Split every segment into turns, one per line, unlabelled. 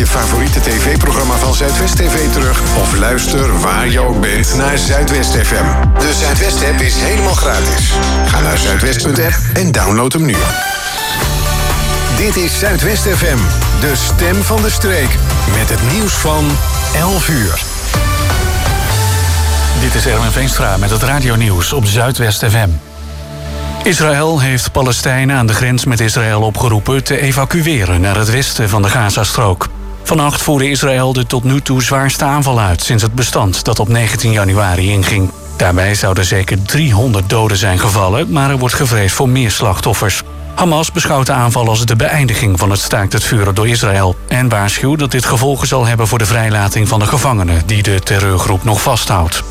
je favoriete tv-programma van Zuidwest TV terug of luister waar je ook bent naar Zuidwest FM. De Zuidwest-app is helemaal gratis. Ga naar zuidwest.app en download hem nu. Dit is Zuidwest FM, de stem van de streek. Met het nieuws van 11 uur.
Dit is Erwin Veenstra met het radionieuws op Zuidwest FM. Israël heeft Palestijnen aan de grens met Israël opgeroepen te evacueren naar het westen van de Gazastrook. Vannacht voerde Israël de tot nu toe zwaarste aanval uit sinds het bestand dat op 19 januari inging. Daarbij zouden zeker 300 doden zijn gevallen, maar er wordt gevreesd voor meer slachtoffers. Hamas beschouwt de aanval als de beëindiging van het staakt het vuren door Israël en waarschuwt dat dit gevolgen zal hebben voor de vrijlating van de gevangenen die de terreurgroep nog vasthoudt.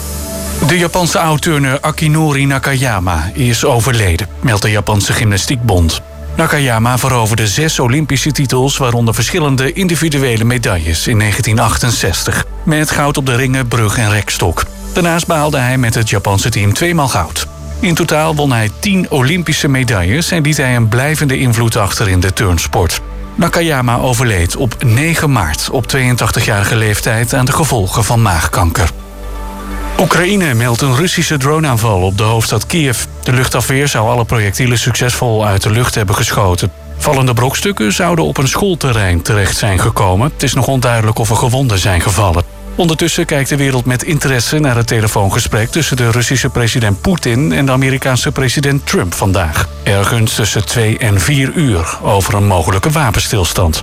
De Japanse oud-turner Akinori Nakayama is overleden, meldt de Japanse Gymnastiekbond. Nakayama veroverde 6 Olympische titels, waaronder verschillende individuele medailles in 1968. Met goud op de ringen, brug en rekstok. Daarnaast behaalde hij met het Japanse team 2 maal goud. In totaal won hij 10 Olympische medailles en liet hij een blijvende invloed achter in de turnsport. Nakayama overleed op 9 maart op 82-jarige leeftijd aan de gevolgen van maagkanker. Oekraïne meldt een Russische droneaanval op de hoofdstad Kiev. De luchtafweer zou alle projectielen succesvol uit de lucht hebben geschoten. Vallende brokstukken zouden op een schoolterrein terecht zijn gekomen. Het is nog onduidelijk of er gewonden zijn gevallen. Ondertussen kijkt de wereld met interesse naar het telefoongesprek tussen de Russische president Poetin en de Amerikaanse president Trump vandaag. Ergens tussen 2 en 4 uur over een mogelijke wapenstilstand.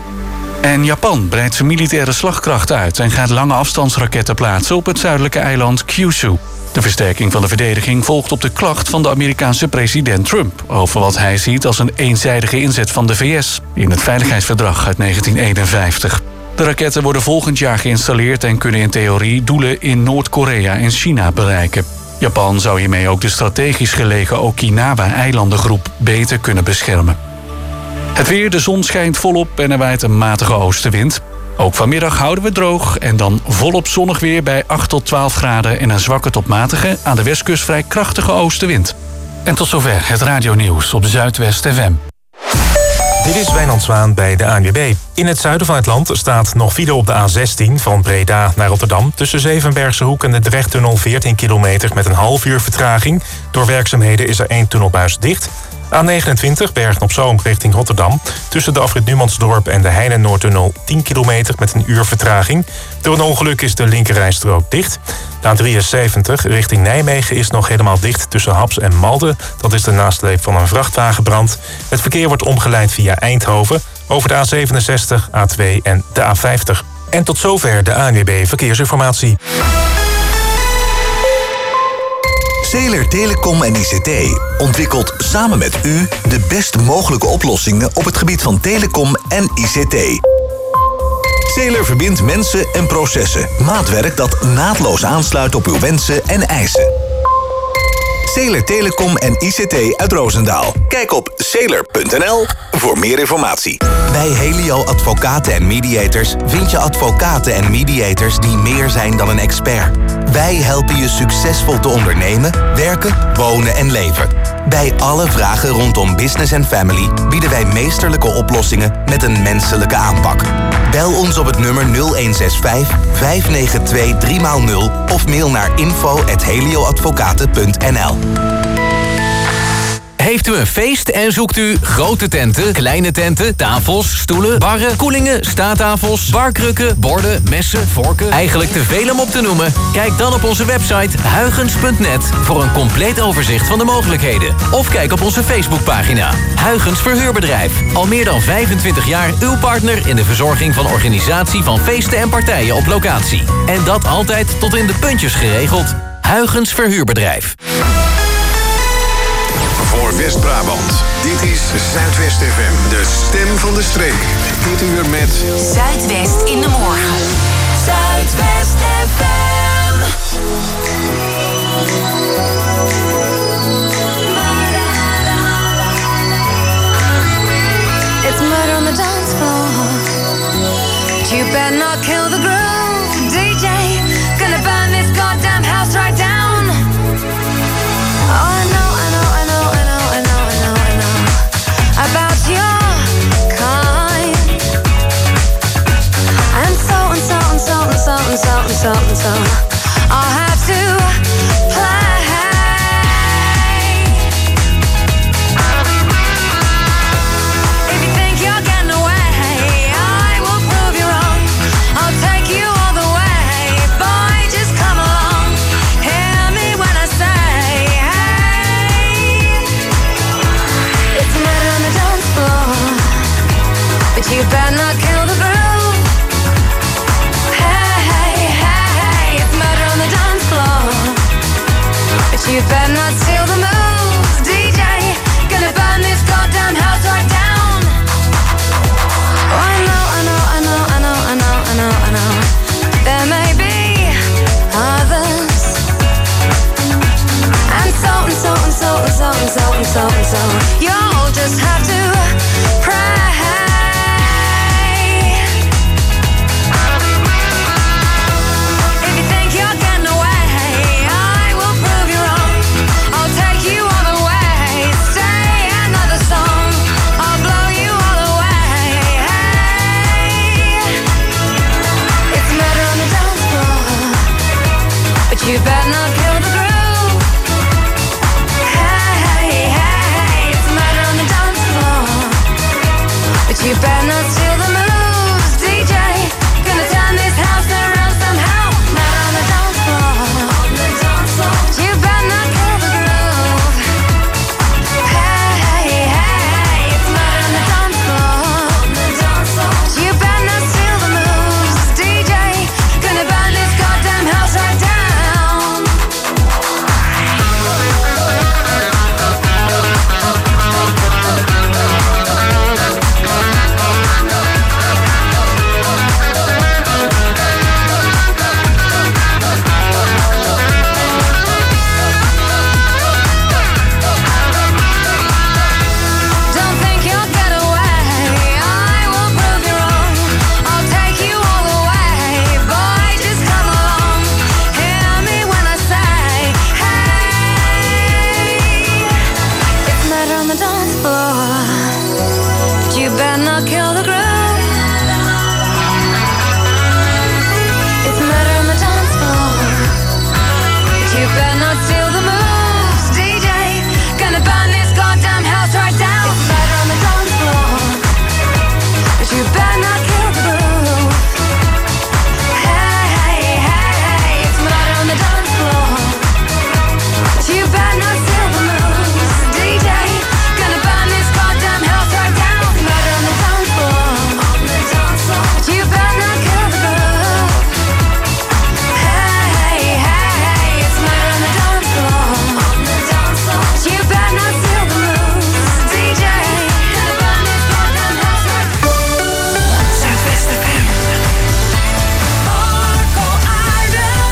En Japan breidt zijn militaire slagkracht uit en gaat lange afstandsraketten plaatsen op het zuidelijke eiland Kyushu. De versterking van de verdediging volgt op de klacht van de Amerikaanse president Trump over wat hij ziet als een eenzijdige inzet van de VS in het Veiligheidsverdrag uit 1951. De raketten worden volgend jaar geïnstalleerd en kunnen in theorie doelen in Noord-Korea en China bereiken. Japan zou hiermee ook de strategisch gelegen Okinawa-eilandengroep beter kunnen beschermen. Het weer, de zon schijnt volop en er waait een matige oostenwind. Ook vanmiddag houden we droog en dan volop zonnig weer bij 8 tot 12 graden... en een zwakke tot matige, aan de westkust vrij krachtige oostenwind. En tot zover het radionieuws op Zuidwest FM.
Dit is Wijnand Zwaan bij de ANWB. In het zuiden van het land staat nog file op de A16 van Breda naar Rotterdam. Tussen Zevenbergse Hoek en de Drechttunnel 14 kilometer met een half uur vertraging. Door werkzaamheden is er 1 tunnelbuis dicht. A29 Bergen-op-Zoom richting Rotterdam. Tussen de afrit Numansdorp en de Heine-Noordtunnel 10 kilometer met een uur vertraging. Door een ongeluk is de linkerrijstrook dicht. De A73 richting Nijmegen is nog helemaal dicht tussen Haps en Malden. Dat is de nasleep van een vrachtwagenbrand. Het verkeer wordt omgeleid via Eindhoven over de A67, A2 en de A50. En tot zover de ANWB Verkeersinformatie.
Zeeler Telecom en ICT ontwikkelt samen met u de best mogelijke oplossingen op het gebied van telecom en ICT. Zeeler verbindt mensen en processen. Maatwerk dat naadloos aansluit op uw wensen en eisen. Zeeler Telecom en ICT uit Roosendaal. Kijk op zeeler.nl voor meer informatie. Bij Helio Advocaten en Mediators vind je advocaten en mediators die meer zijn dan een expert. Wij helpen je succesvol te ondernemen, werken, wonen en leven. Bij alle vragen rondom business en family bieden wij meesterlijke oplossingen met een menselijke aanpak. Bel ons op het nummer 0165 592 3x0 of mail naar info@helioadvocaten.nl.
Heeft u een feest en zoekt u grote tenten, kleine tenten, tafels, stoelen, barren, koelingen, staattafels, barkrukken, borden, messen, vorken? Eigenlijk te veel om op te noemen? Kijk dan op onze website huygens.net voor een compleet overzicht van de mogelijkheden. Of kijk op onze Facebookpagina. Huygens Verhuurbedrijf. Al meer dan 25 jaar uw partner in de verzorging van organisatie van feesten en partijen op locatie. En dat altijd tot in de puntjes geregeld. Huygens Verhuurbedrijf.
Voor West-Brabant. Dit is Zuidwest FM, de stem van de streek. Dit uur met
Zuidwest in de morgen. Zuidwest FM.
It's murder on the dance floor. But you better not kill the groove, DJ. Gonna burn this goddamn house right down. Oh, I know about your kind. so I'll have to play. If you think you're getting away, I will prove you wrong. I'll take you all the way, boy, just come along. Hear me when I say, hey, it's a murder on the dance floor, but you better not kill the groove. Hey, hey, hey, it's murder on the dance floor, but you better not steal the moves. DJ, gonna burn this goddamn house right down. Oh, I know, I know, I know, I know, I know, I know, I know. There may be others, and so and so and so and so and so and so and so. You'll just have to pray. If you think you're getting away, I will prove you wrong. I'll take you all the way. Say another song, I'll blow you all away. Hey, it's murder on the dance floor, but you better not kill the groove. Hey, hey, hey, it's murder on the dance floor, but you better not steal the moves. DJ, gonna turn this house around somehow. Murder on the dance floor, but you better not kill the groove. Hey, hey, hey, it's murder on the dance floor, but you better not steal the moves. DJ, gonna burn this goddamn house right down. Don't think you'll get away, I will prove you wrong. I'll take you all the way, boy, just come along. Hear me when I say, hey, it's murder on the dance floor, but you better not kill the groove. It's murder on the dance floor, but you better not steal the moves. DJ, gonna burn this goddamn house right down. It's murder on the dance floor, but you better not kill the groove. Hey, hey, hey, it's murder on the dance floor, but you better not steal the moves. DJ, gonna burn this goddamn house right down. It's murder on the dance floor, but you better not kill the groove. Hey, hey, hey, it's murder on the dance floor, but you better not steal the moves. DJ, gonna burn this goddamn house right down. Zuidwest FM. Marco Arden.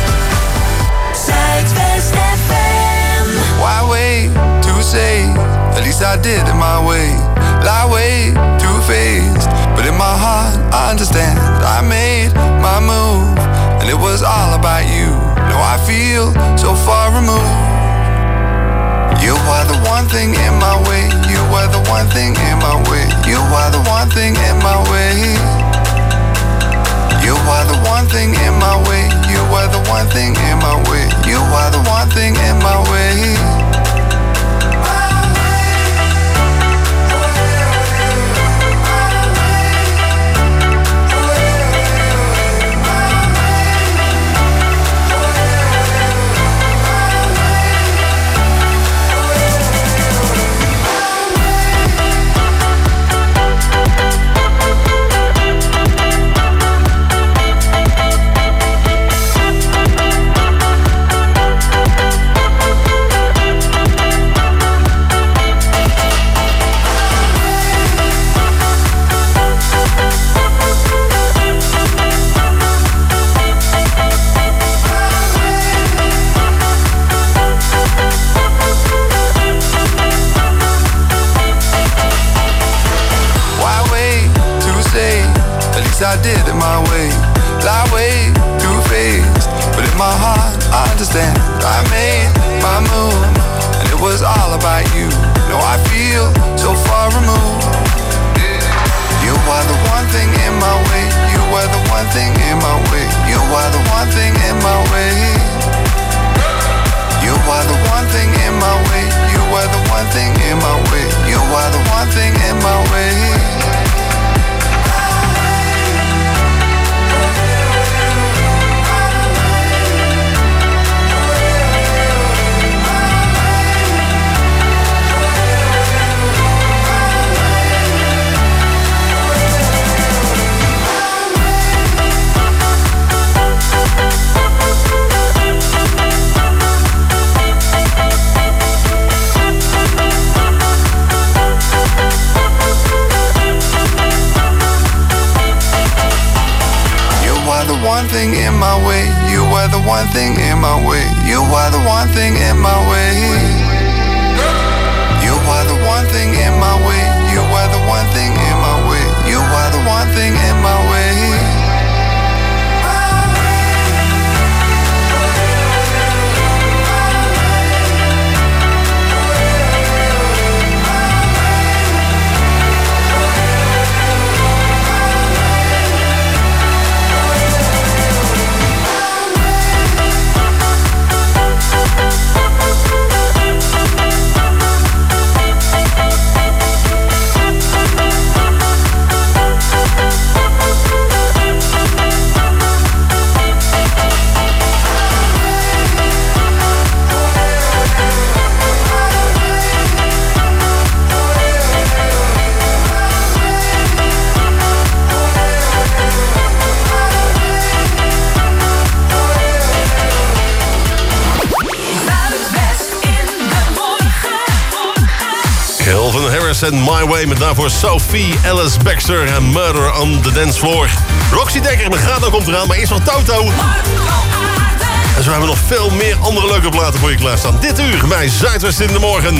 Zuidwest FM.
Why wait to say? At least I did it my way. Lie way too faced, but in my heart I understand. I made my move, and it was all about you. Now I feel so far removed. You are the one thing in my way. You are the one thing in my way. You are the one thing in my way. You are the one thing in my way. You are the one thing in my way. You are the one thing in my way. I did it my way. Lie way too faced, but in my heart I understand. I made my move, and it was all about you. No, I feel so far removed. You are the one thing in my way. You are the one thing in my way. You are the one thing thing in my way. You are the one thing in my way. The one thing in my way. You are the one thing in my way. You are the one thing in my way. You are the one thing in my way. You are the one thing in my way. You are the one thing in my way.
Calvin Harris en My Way met daarvoor Sophie Ellis Baxter en Murder on the Dance Floor. Roxy Dekker met Gado komt eraan, maar eerst nog Toto. En zo hebben we nog veel meer andere leuke platen voor je klaarstaan. Dit uur bij Zuidwest in de Morgen.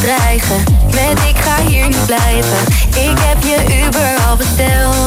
dreigen met ik ga hier niet blijven. Ik heb je Uber al besteld.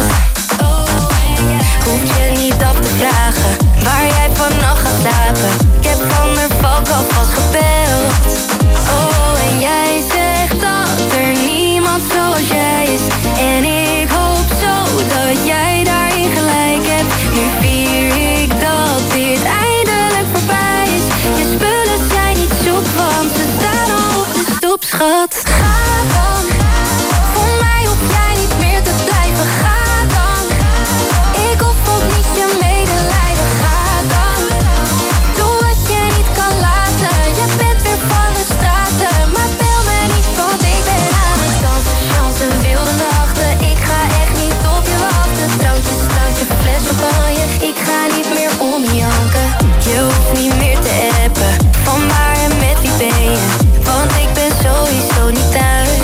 Hoef je niet af te vragen waar jij vannacht gaat slapen. Ik heb Van der Valk alvast gebeld. Oh, en jij zegt dat er niemand zoals jij is. En ik hoop zo dat jij daarin gelijk hebt. Nu vier ik dat dit eindelijk voorbij is. Je spullen zijn niet zoek, want ze staan al op de stoep, schat. Ga dan, voor mij hoef jij niet meer te blijven. Ga dan, ik hoef ook niet je medelijden. Ga dan, doe wat je niet kan laten. Je bent weer van de straten, maar bel me niet, want ik ben aan het dansen. Chansen, wilde nachten, ik ga echt niet op je wachten. Drankjes, drankje, fles champagne, ik ga niet meer om je janken. Je hoeft niet meer te appen, van waar en met wie ben je? Want ik ben sowieso niet thuis.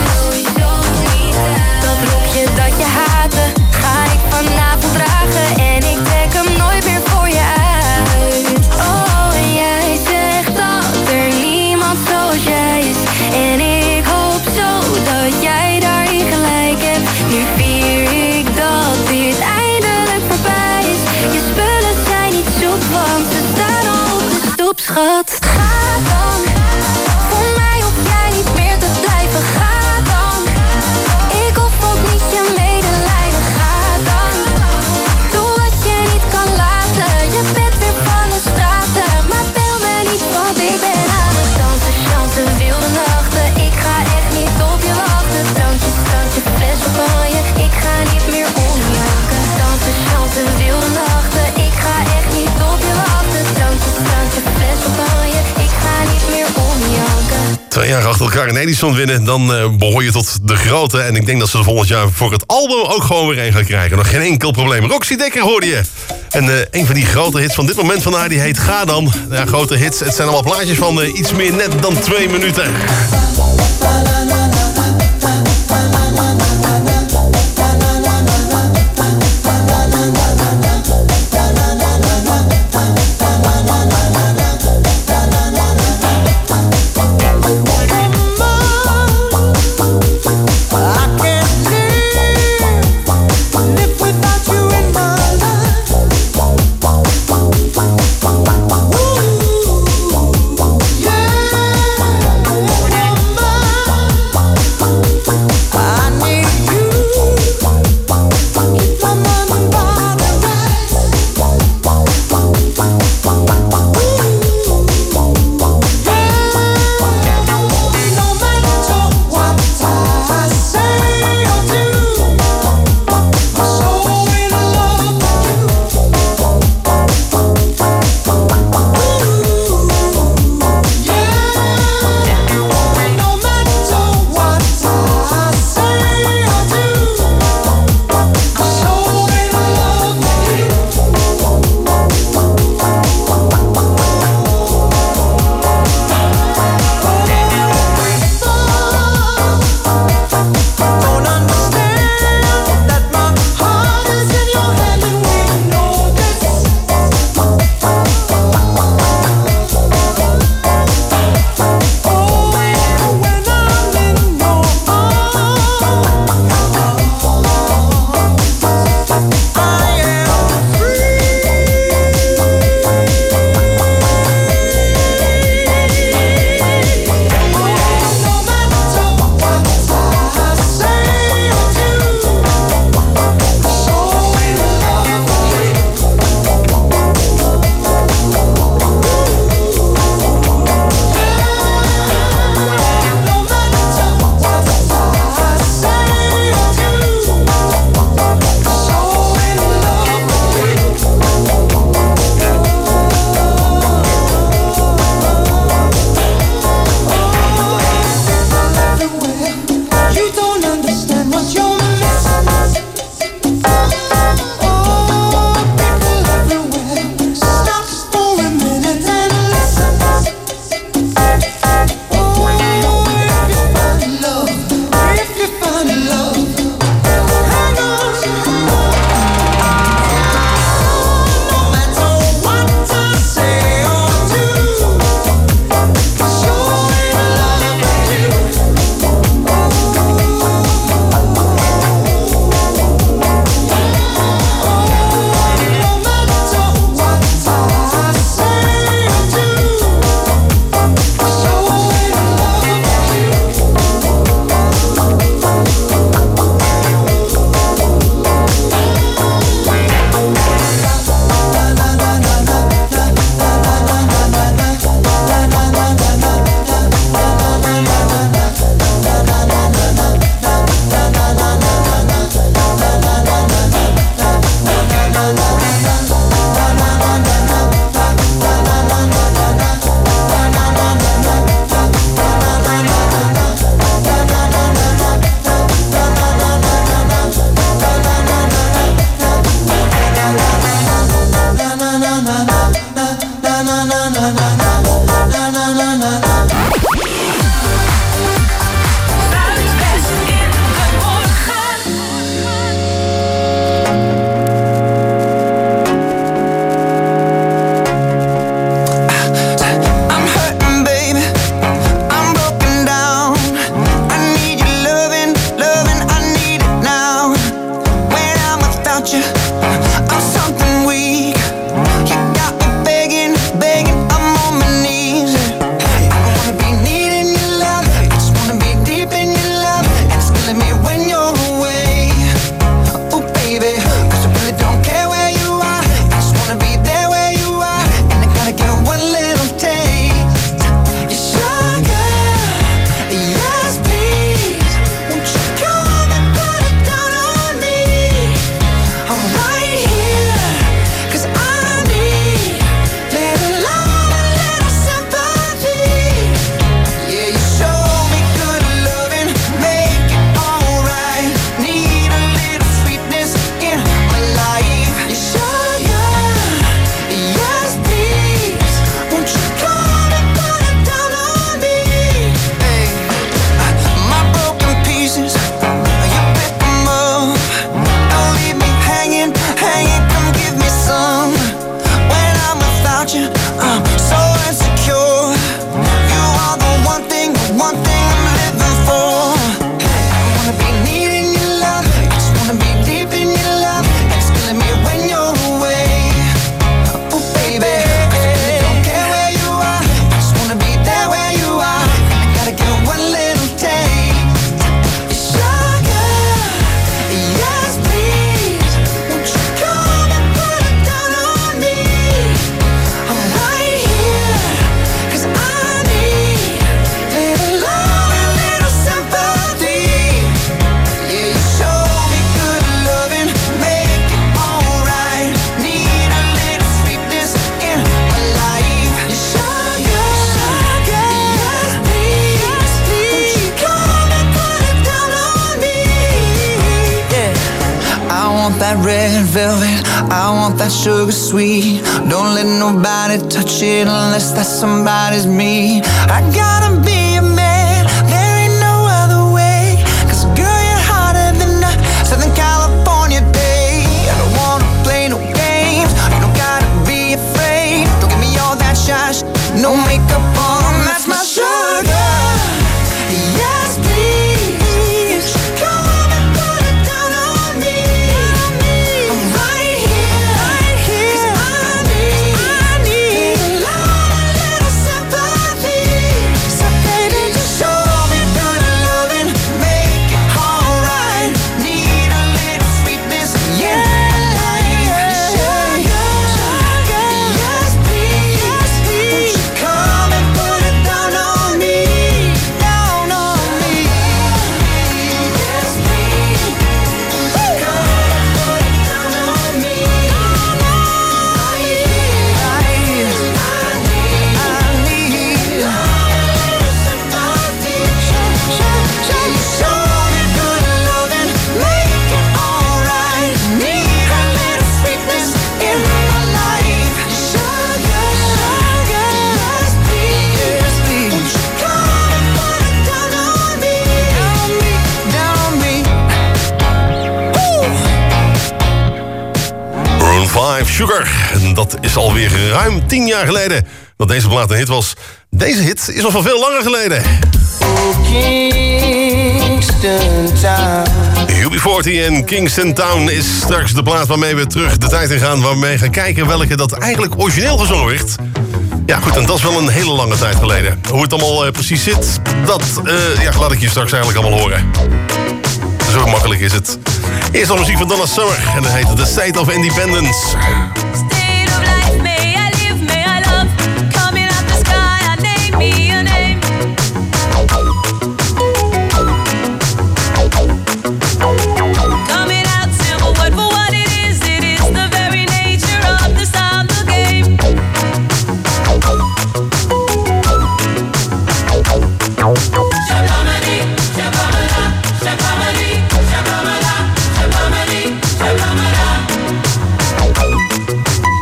Dat rokje dat je haatte, ga ik vanavond dragen. En ik trek hem nooit meer voor je uit. Oh, en jij zegt dat er niemand zoals jij is. En ik hoop zo dat jij daarin gelijk hebt. Nu vier ik dat dit eindelijk voorbij is. Je spullen zijn niet zoek, want ze staan al op de stoep, schat. Ga dan, voor mij hoef jij niet meer te blijven. Ga dan, ik hoef ook niet je medelijden. Ga dan, doe wat je niet kan laten. Je bent weer van de straten, maar bel me niet, want ik ben aan het dansen. Chansen, wilde nachten, ik ga echt niet op je wachten. Drankjes, drankje, fles champagne, ik ga niet meer om je janken. Dansen, chansen, wilde nachten, ik ga echt niet op je wachten. Drankjes, drankje, fles champagne, ik ga niet meer om je janken.
2 jaar achter elkaar een Edison winnen, dan behoor je tot de grote. En ik denk dat ze er volgend jaar voor het album ook gewoon weer een gaan krijgen. Nog geen enkel probleem. Roxy Dekker hoorde je. En een van die grote hits van dit moment van haar, die heet Ga Dan. Ja, grote hits. Het zijn allemaal plaatjes van iets meer net dan 2 minuten.
Yeah. I'm something weak. You got me begging, I'm on my knees. I wanna be needing your love, I just wanna be deep in your love, and it's killing me when you're away. Oh baby, 'cause I really don't care where you are, I just wanna be there where you are, and I gotta get one little taste. You're sugar, yes please, won't you come and put it down on me? I'm right here, 'cause I need little love and little sympathy. Yeah, you show me good loving, make it alright. Need a little sweetness in my life. You sugar, yes please, won't you come and put it down on me? Hey, my broken pieces, you pick them up. Don't leave me hanging, come give me some. When I'm without you, I'm so insecure. You are the one thing I'm living for. I wanna be needing your love, I just wanna be deep in your love, and it's killing me when you're away. Oh baby, 'cause I really don't care where you are, I just wanna be there where you are, I gotta get one little taste. Sugar, yes please, won't you come and put it down on me? I'm right here, 'cause I need little love and little sympathy. Yeah, you show me good loving, make it alright. Need a little sweetness in my life. Sugar, yes please, won't you come and put it down on me? Yeah, I want that red velvet, I want that sugar sweet. Don't let nobody touch it unless that somebody's me. I gotta be a man, there ain't no other way. 'Cause girl, you're hotter than a Southern California day. I don't wanna play no games, you don't gotta be afraid. Don't give me all that shush, no makeup on, that's my sugar. Yes please, come and put it down on me. I'm right here, 'cause I need little love and little sympathy. So baby, just show me good loving, make it alright. Need a little sweetness in my life. Sugar, yes please, won't you come and put it down on me? Down on me. Yes please, come and put it down on me. Right here, I need love and little sympathy. Show me good loving, make it alright. Need a little sweetness in my life. Sugar, yes please, won't you come and put it down on me? Down on me.
Maroon 5, Sugar. En dat is alweer ruim 10 jaar geleden dat deze plaat een hit was. Deze hit is al van veel langer geleden.
Kingston Town.
UB40 en Kingston Town is straks de plaat waarmee we terug de tijd in gaan, waarmee we gaan kijken welke dat eigenlijk origineel gezongen werd. Ja goed, en dat is wel een hele lange tijd geleden. Hoe het allemaal precies zit, dat laat ik je straks eigenlijk allemaal horen. Zo makkelijk is het. Eerst al muziek van Donna Summer en dat heet The State of Independence.
State of life, may I live, may I love. Coming out the sky, I name me a name. Coming out simple, but for what it is the very nature of the style of the game. Shabamani, shabamala, shabamani, shabamala, shabamani, shabamala.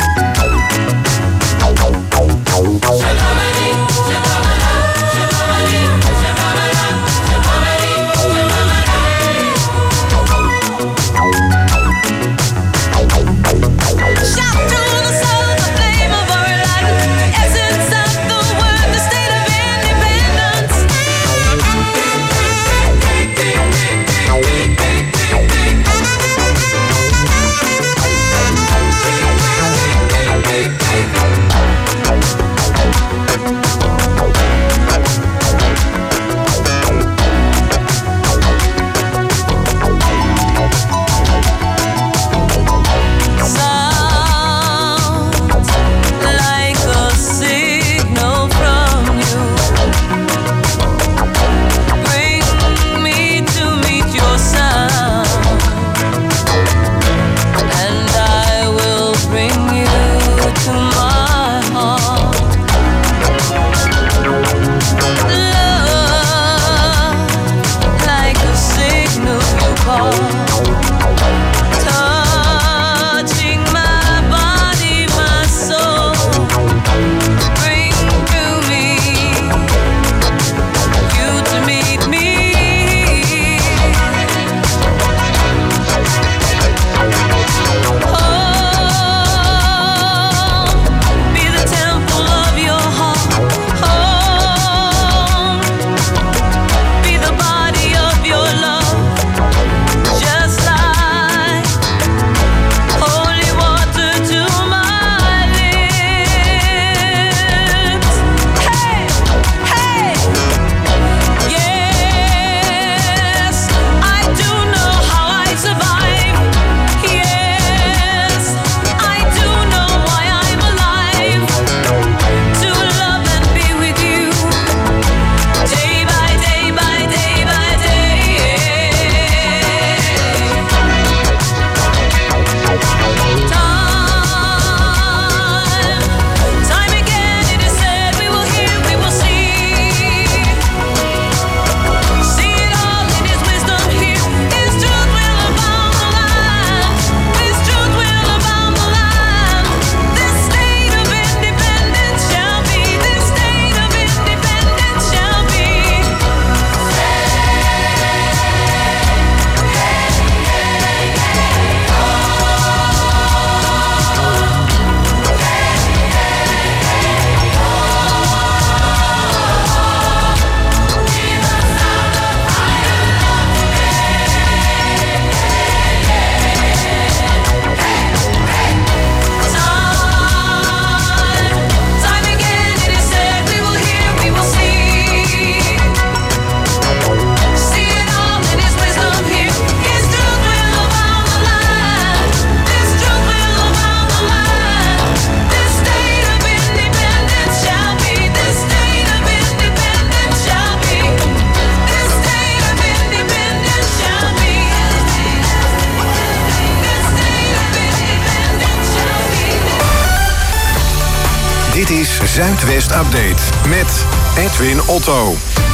Dit is Zuidwest Update met Edwin Otto.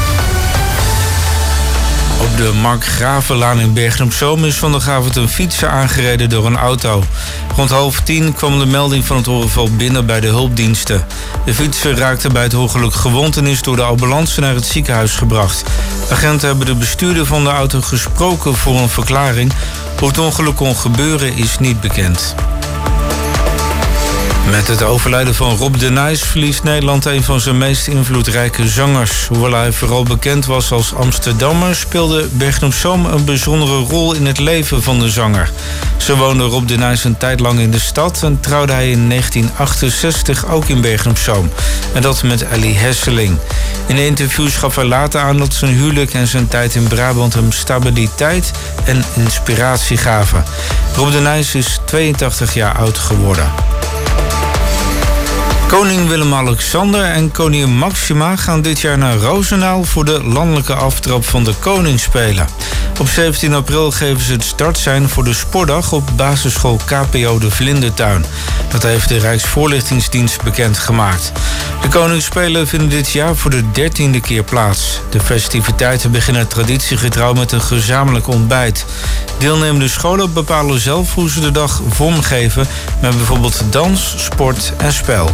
Op de Mark Gravenlaan in Bergen op Zoom is vandagavond een fietser aangereden door een auto. Rond 9:30 kwam de melding van het ongeval binnen bij de hulpdiensten. De fietser raakte bij het ongeluk gewond en is door de ambulance naar het ziekenhuis gebracht. Agenten hebben de bestuurder van de auto gesproken voor een verklaring. Hoe het ongeluk kon gebeuren is niet bekend. Met het overlijden van Rob de Nijs verliest Nederland een van zijn meest invloedrijke zangers. Hoewel hij vooral bekend was als Amsterdammer, speelde Bergen op Zoom een bijzondere rol in het leven van de zanger. Zo woonde Rob de Nijs een tijd lang in de stad en trouwde hij in 1968 ook in Bergen op Zoom. En dat met Ellie Hesseling. In interviews gaf hij later aan dat zijn huwelijk en zijn tijd in Brabant hem stabiliteit en inspiratie gaven. Rob de Nijs is 82 jaar oud geworden. Koning Willem-Alexander en koningin Maxima gaan dit jaar naar Roosendaal voor de landelijke aftrap van de Koningsspelen. Op 17 april geven ze het startsein voor de sportdag op basisschool KPO de Vlindertuin. Dat heeft de Rijksvoorlichtingsdienst bekendgemaakt. De Koningsspelen vinden dit jaar voor de 13e keer plaats. De festiviteiten beginnen traditiegetrouw met een gezamenlijk ontbijt. Deelnemende scholen bepalen zelf hoe ze de dag vormgeven met bijvoorbeeld dans, sport en spel.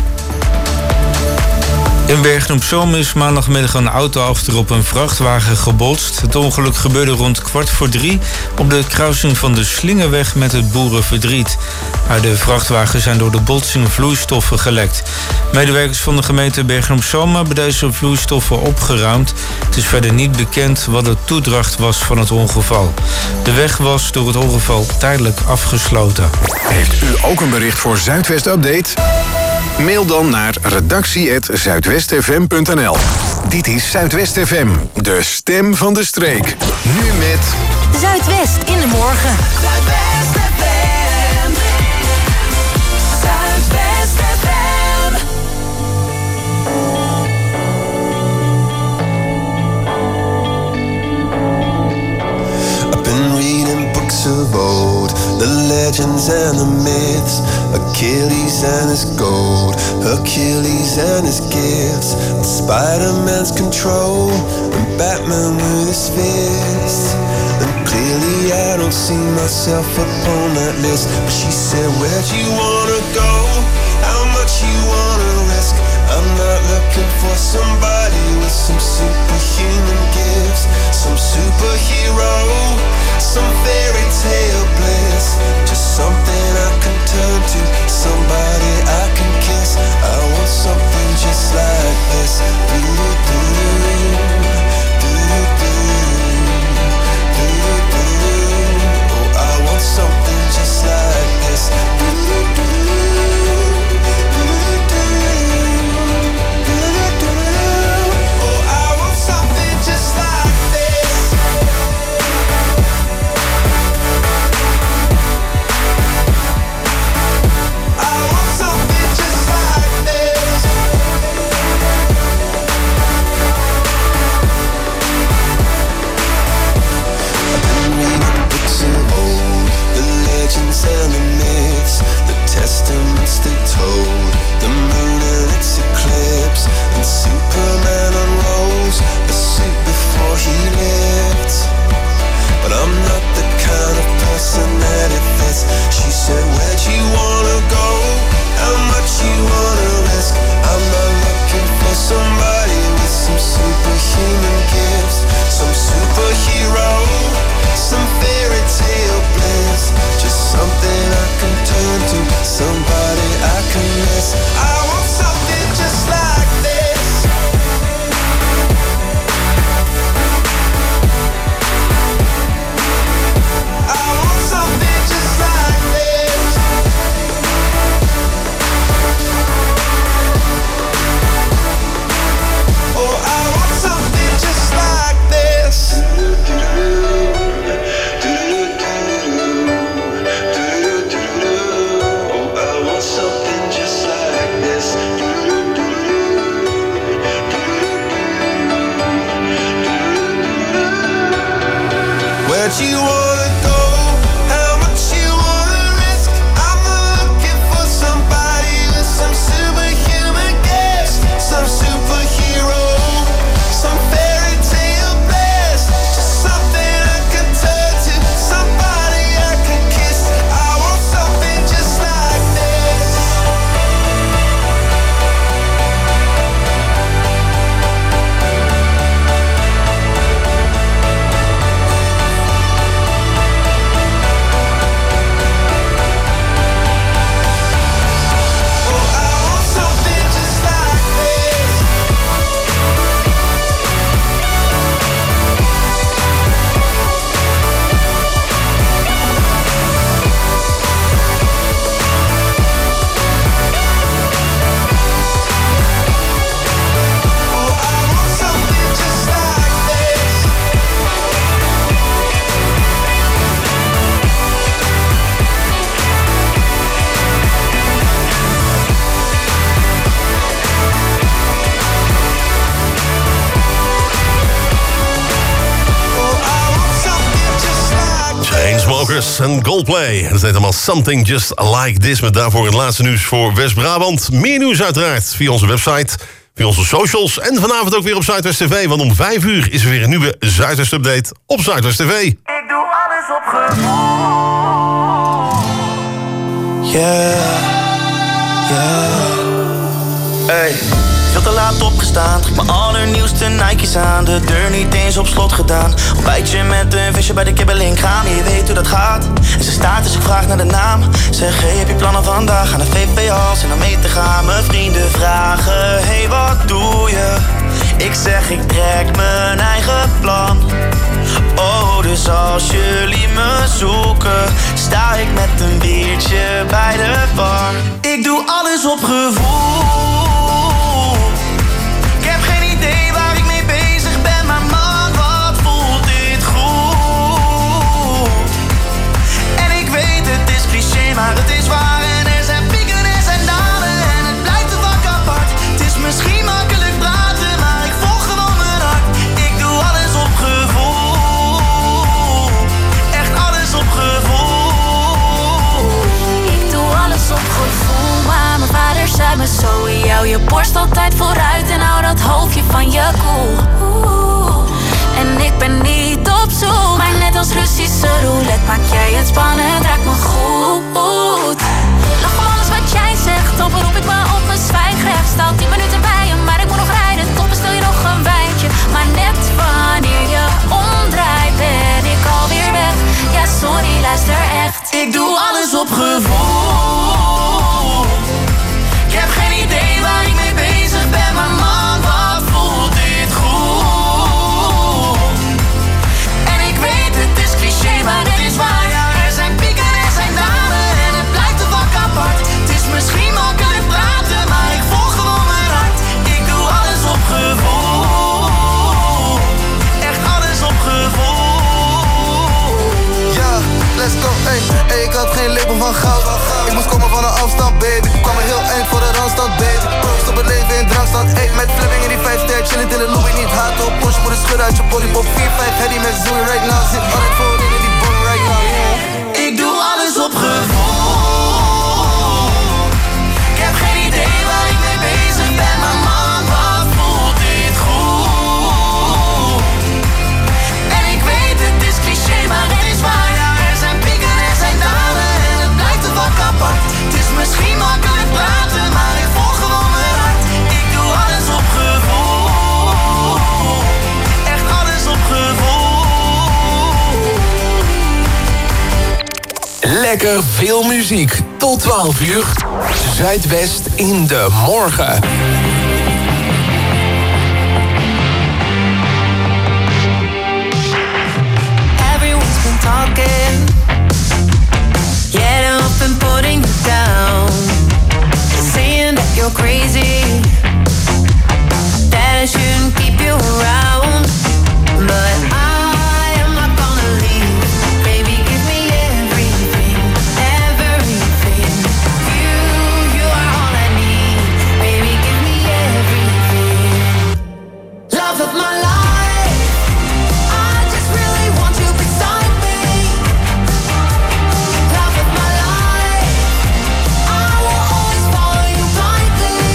In Bergen op Zoom is maandagmiddag een auto achterop een vrachtwagen gebotst. Het ongeluk gebeurde rond 2:15 op de kruising van de Slingerweg met het Boerenverdriet. Uit de vrachtwagen zijn door de botsing vloeistoffen gelekt. Medewerkers van de gemeente Bergen op Zoom hebben deze vloeistoffen opgeruimd. Het is verder niet bekend wat de toedracht was van het ongeval. De weg was door het ongeval tijdelijk afgesloten.
Heeft u ook een bericht voor Zuidwest Update? Mail dan naar redactie@zuidwestfm.nl. Dit is Zuidwest FM, de stem van de streek. Nu met
Zuidwest in de morgen. Zuidwest FM. Zuidwest FM.
I've been reading books of old, the legends and the myths, Achilles and his gold, Hercules and his gifts, and Spider-Man's control, and Batman with his fist. And clearly I don't see myself upon that list. But she said, where'd you wanna go? How much you wanna risk? I'm not looking for somebody with some superhuman gifts, some superhero, some fairy tale bliss, just something I can turn to, somebody I can kiss. I want something just like this. Oh, I want something just like this. And the myths, the testaments they told, the moon and its eclipse, and Superman unrolls a suit before he lived. But I'm not the kind of person that it fits. She said, where'd you wanna go? How much you wanna risk? I'm not looking for somebody with some superhuman gifts, some superhero, some fairy tale bliss, just something I can turn to, somebody I can miss. I want something just like this. I want something just like this. Oh, I want something just like this. Oh, I
Harris en Goldplay. Dat heet allemaal Something Just Like This. Met daarvoor het laatste nieuws voor West-Brabant. Meer nieuws uiteraard via onze website, via onze socials. En vanavond ook weer op Zuidwest TV. Want om 5 uur is er weer een nieuwe Zuidwest Update op Zuidwest TV.
Ik doe alles op gevoel. Hey, veel te laat opgestaan. Trek mijn allernieuwste Nike's aan. De deur niet eens op slot gedaan. Ontbijtje met een visje bij de kibbeling gaan. Je weet hoe dat gaat. En ze staat dus ik vraag naar de naam. Zeg, hey, heb je plannen vandaag? Aan de VVA's en om mee te gaan. Mijn vrienden vragen, hey, wat doe je? Ik zeg, ik trek mijn eigen plan. Oh, dus als jullie me zoeken, sta ik met een biertje bij de bar. Ik doe alles op gevoel. Ik heb geen idee waar ik mee bezig ben, maar man, wat voelt dit goed. En ik weet het is cliché, maar het is waar. En er zijn pieken en er zijn dalen en het blijft een vak apart. Het is misschien makkelijk praten, maar ik volg gewoon mijn hart. Ik doe alles op gevoel. Echt alles op gevoel.
Ik doe alles op gevoel, maar mijn vader zei me zo. Hou je borst altijd vooruit en hou dat hoofdje van je koel. En ik ben niet op zoek, maar net als Russische roulette maak jij het spannend, raakt me goed. Lach om alles wat jij zegt, dan beroep ik me op mijn zwijgrecht. Sta 10 minuten bij je, maar ik moet nog rijden. Tot bestel je nog een wijntje, maar net wanneer je omdraait ben ik alweer weg. Ja sorry, luister echt.
Ik doe alles op gevoel. Ik heb geen idee waar ik mee bezig ben, maar man, wat voelt dit goed. En ik weet het is cliché, maar het is waar. Ja, er zijn pieken en er zijn dalen en het blijft een vak apart. Het is misschien makkelijk praten, maar ik volg gewoon mijn hart. Ik doe alles op gevoel. Echt alles op gevoel.
Ja, let's go, ey. Ey, ik had geen label van goud. Ik moest komen van een afstand, baby. Kwam er heel eind voor de randstad, baby. Proost op het leven in drankstad, ey. Met flipping in die 5-ster, chillend in de lobby. Niet hard op, push, moet een schudden uit je body. Pop 4-5, heady met Zoe right now. Zit altijd voorin in die boom right now, yeah.
Ik doe alles op gevoel. Ik heb geen idee waar ik mee bezig ben, maar man, wat voelt dit goed. En ik weet het is cliché, maar het is waar. Ja, er zijn pieken en er zijn dalen en het blijft een vak apart. Het is misschien makkelijk praten, maar ik volg gewoon mijn hart. Ik doe alles op gevoel. Echt alles op gevoel.
Lekker veel muziek. Tot 12 uur. Zuidwest in de morgen.
Everyone's been talking, yeah, up and putting you down. Saying that you're crazy, that I shouldn't keep you around. But I am not gonna leave. Baby, give me everything, everything. You are all I need. Baby, give me everything. Love of my life. I just really want you beside me. Love of my life. I will always follow you blindly.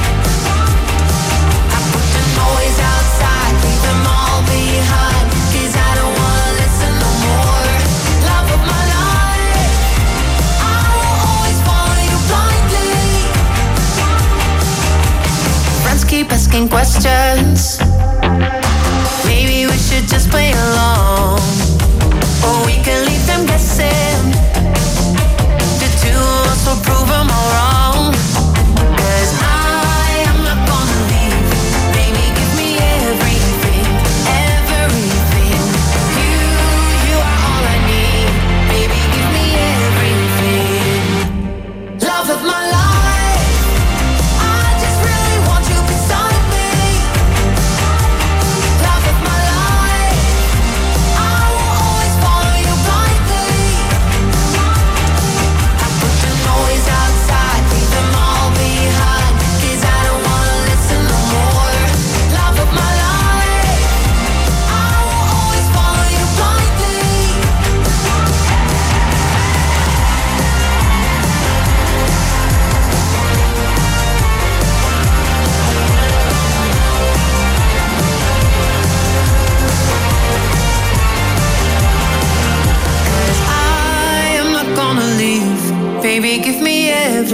I put the noise outside, leave them all behind. 'Cause I don't wanna listen no more. Love of my life. I will always follow you blindly. Friends keep asking questions. Maybe we should just play along, or we can leave them guessing. The two of us will prove them all wrong. 'Cause I am not gonna leave. Baby, give me everything, everything. You are all I need. Baby, give me everything. Love of my life. I just really want you beside me.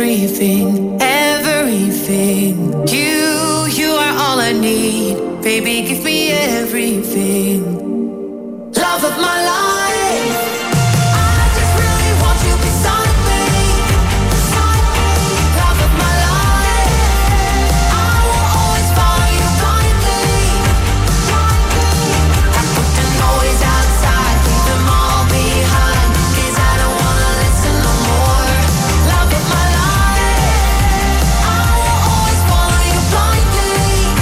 everything, everything. You are all I need. Baby, give me everything. Love of my life. I just really want you beside me. Beside me. Love of my life. I will always follow you blindly. I put the noise outside, leave them all behind. 'Cause I don't wanna listen no more. Love of my life. I will always follow you blindly.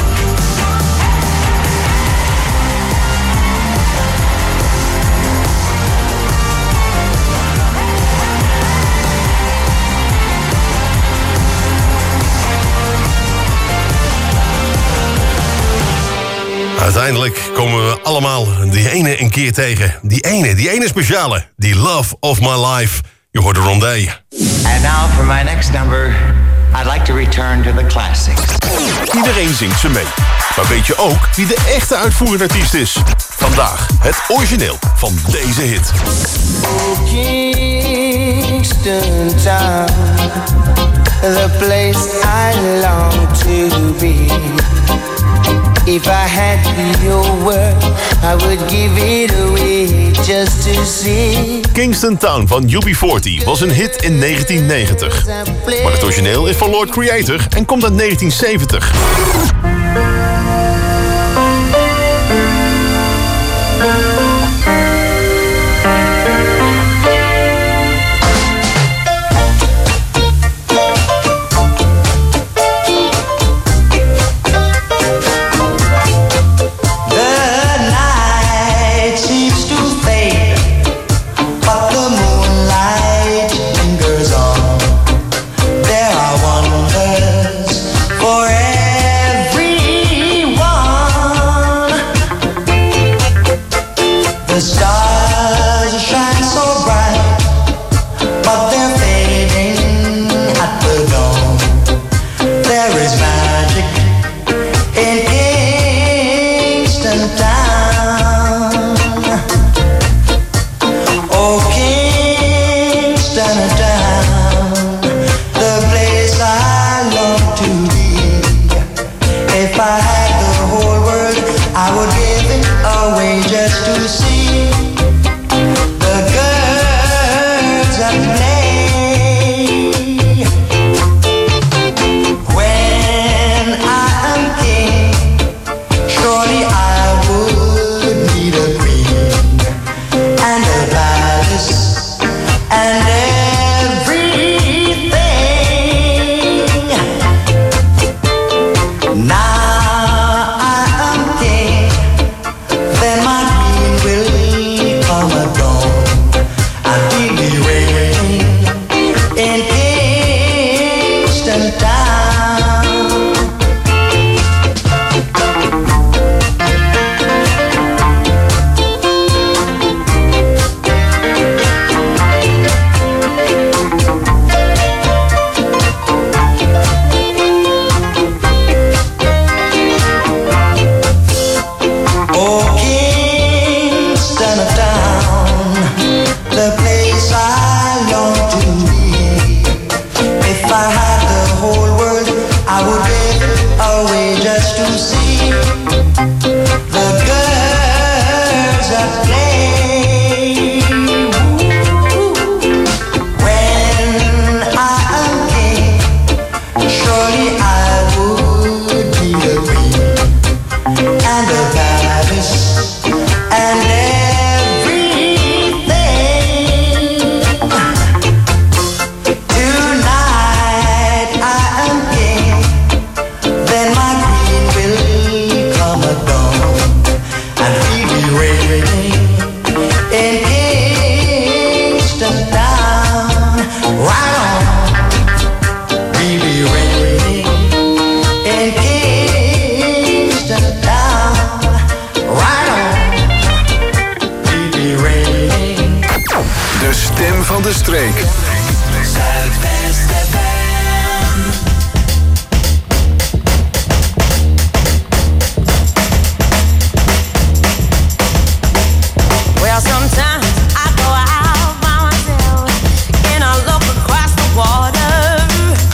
Uiteindelijk komen we allemaal die ene een keer tegen. Die ene speciale. Die love of my life. Je hoort Rondé.
And now for my next number, I'd like to return to the classics.
Iedereen zingt ze mee. Maar weet je ook wie de echte uitvoerende artiest is? Vandaag het origineel van deze hit.
Kingston Town, the place I long to be. If I had your word, I would give it away just to see.
Kingston Town van UB40 was een hit in 1990. Maar het origineel is van Lord Creator en komt uit 1970.
Sometimes I go out by myself and I look across the water.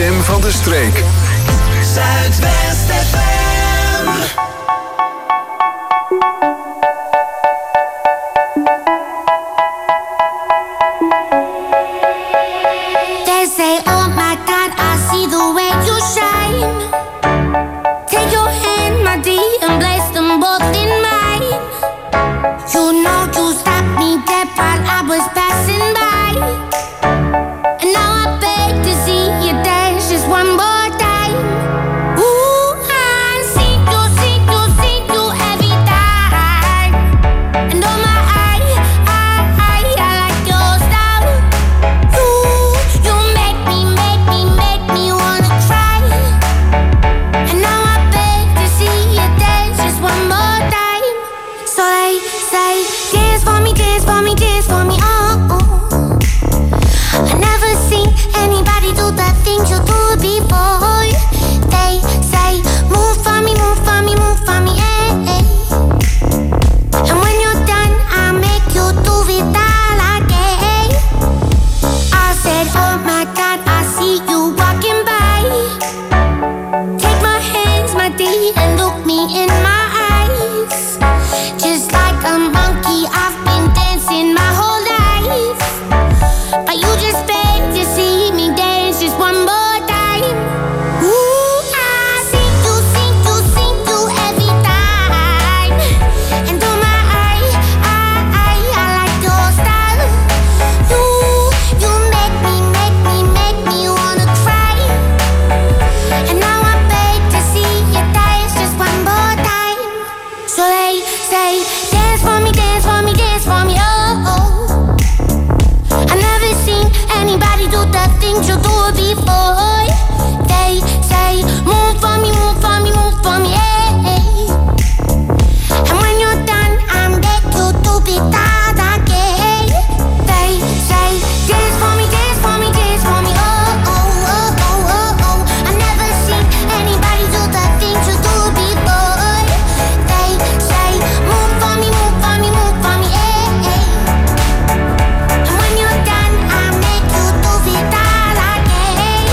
stem van de streek.
Zuidwest FM.
They say, oh my God, I see the way you shine. Take your hand, my dear, and place them both in mine. You know you stopped me dead while I was passing by. And now I beg to see you dance just one more time. Ooh, I see you every time. And oh my, I like your style. You make me wanna cry. And now I beg to see you dance just one more time. So they say, dance for me, dance for me, dance for me, oh, oh. I never seen anybody do the things you do before. They say, move for me, move for me, move for me, eh, eh. And when you're done, I'll make you do it all again. I said, oh my God, I see you walking by. Take my hands, my dear, and look me in my eyes. Just like a monkey, I've been dancing my whole life. But you just beg to see me dance just one more time. Ooh, I see you every time. And oh my, I like your style. You make me wanna cry. And now I beg to see you dance just one more time. So they say, dance for me, dance for me, dance for me, oh, oh. I never seen anybody do the things you do before. They say, move for me, move for me, move for me, eh, eh. And when you're done, I'm back to do it all again. They say, dance for me, dance for me, dance for me, oh, oh, oh, oh, oh, oh. I never seen anybody do the things you do before. They say, move for me, move for me, move for me, eh, eh. And when you're done, I'll make you do it all again.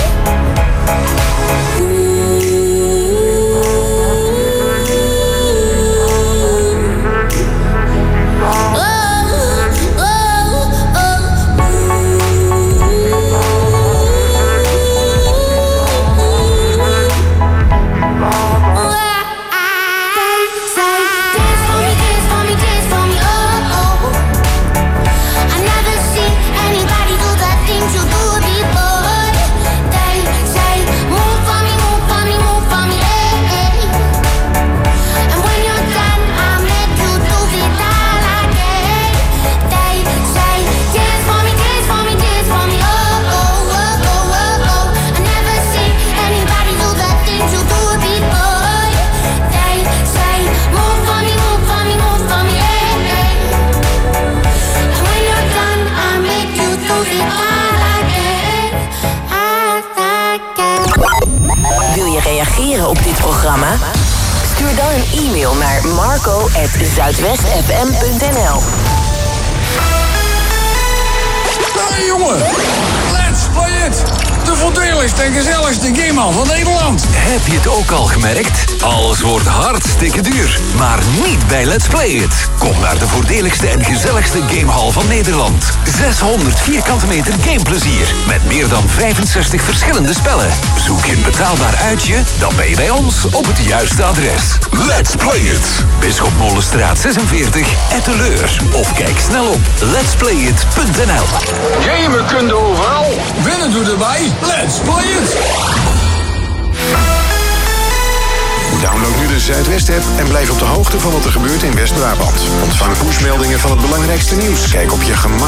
Wil je reageren op dit programma? Stuur dan een e-mail naar marco@zuidwestfm.nl.
Hey jongen, let's play it! De voordeligste en gezelligste gamehal van Nederland.
Heb je het ook al gemerkt? Alles wordt hartstikke duur. Maar niet bij Let's Play It. Kom naar de voordeligste en gezelligste gamehal van Nederland. 600 vierkante meter gameplezier. Met meer dan 65 verschillende spellen. Zoek je een betaalbaar uitje? Dan ben je bij ons op het juiste adres. Let's Play It. Bisschopmolenstraat 46, Etteleur. Of kijk snel op letsplayit.nl.
Gamen kun je overal. Winnen doe erbij. Let's play it.
Download nu de Zuidwest-app en blijf op de hoogte van wat er gebeurt in West-Brabant. Ontvang pushmeldingen van het belangrijkste nieuws. Kijk op je gemak